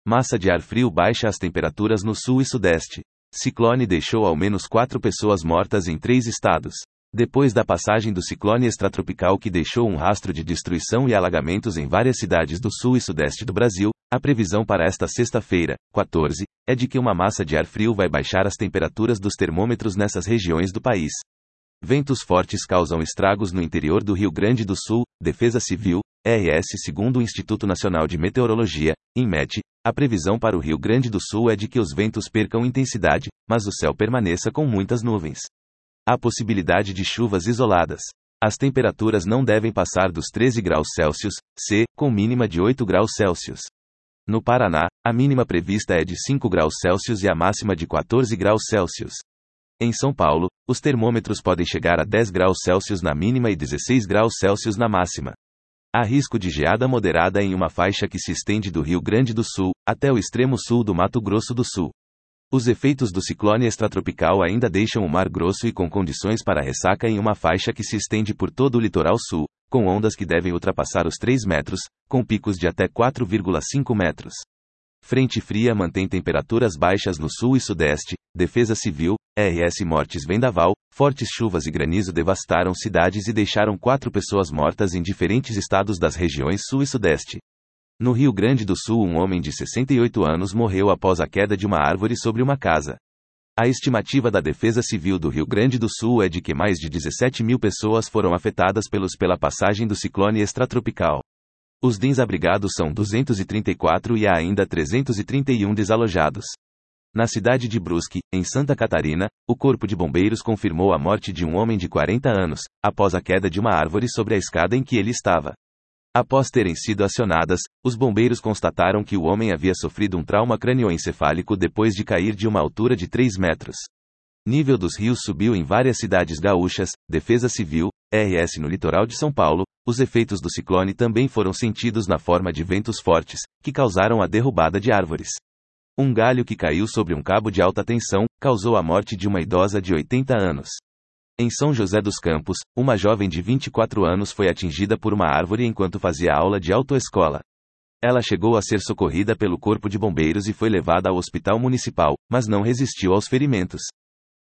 Massa de ar frio baixa as temperaturas no sul e sudeste. Ciclone deixou ao menos 4 pessoas mortas em 3 estados. Depois da passagem do ciclone extratropical que deixou um rastro de destruição e alagamentos em várias cidades do sul e sudeste do Brasil, a previsão para esta sexta-feira, 14, é de que uma massa de ar frio vai baixar as temperaturas dos termômetros nessas regiões do país. Ventos fortes causam estragos no interior do Rio Grande do Sul. Defesa Civil, RS. Segundo o Instituto Nacional de Meteorologia, INMET, a previsão para o Rio Grande do Sul é de que os ventos percam intensidade, mas o céu permaneça com muitas nuvens. Há possibilidade de chuvas isoladas. As temperaturas não devem passar dos 13 graus Celsius, com mínima de 8 graus Celsius. No Paraná, a mínima prevista é de 5 graus Celsius e a máxima de 14 graus Celsius. Em São Paulo, os termômetros podem chegar a 10 graus Celsius na mínima e 16 graus Celsius na máxima. Há risco de geada moderada em uma faixa que se estende do Rio Grande do Sul até o extremo sul do Mato Grosso do Sul. Os efeitos do ciclone extratropical ainda deixam o mar grosso e com condições para ressaca em uma faixa que se estende por todo o litoral sul, com ondas que devem ultrapassar os 3 metros, com picos de até 4,5 metros. Frente fria mantém temperaturas baixas no sul e sudeste. Defesa Civil, RS. Mortes vendaval, fortes chuvas e granizo devastaram cidades e deixaram 4 pessoas mortas em diferentes estados das regiões sul e sudeste. No Rio Grande do Sul, um homem de 68 anos morreu após a queda de uma árvore sobre uma casa. A estimativa da Defesa Civil do Rio Grande do Sul é de que mais de 17 mil pessoas foram afetadas pela passagem do ciclone extratropical. Os desabrigados são 234 e há ainda 331 desalojados. Na cidade de Brusque, em Santa Catarina, o Corpo de Bombeiros confirmou a morte de um homem de 40 anos, após a queda de uma árvore sobre a escada em que ele estava. Após terem sido acionadas, os bombeiros constataram que o homem havia sofrido um trauma cranioencefálico depois de cair de uma altura de 3 metros. Nível dos rios subiu em várias cidades gaúchas. Defesa Civil, RS. No litoral de São Paulo, os efeitos do ciclone também foram sentidos na forma de ventos fortes, que causaram a derrubada de árvores. Um galho que caiu sobre um cabo de alta tensão causou a morte de uma idosa de 80 anos. Em São José dos Campos, uma jovem de 24 anos foi atingida por uma árvore enquanto fazia aula de autoescola. Ela chegou a ser socorrida pelo Corpo de Bombeiros e foi levada ao hospital municipal, mas não resistiu aos ferimentos.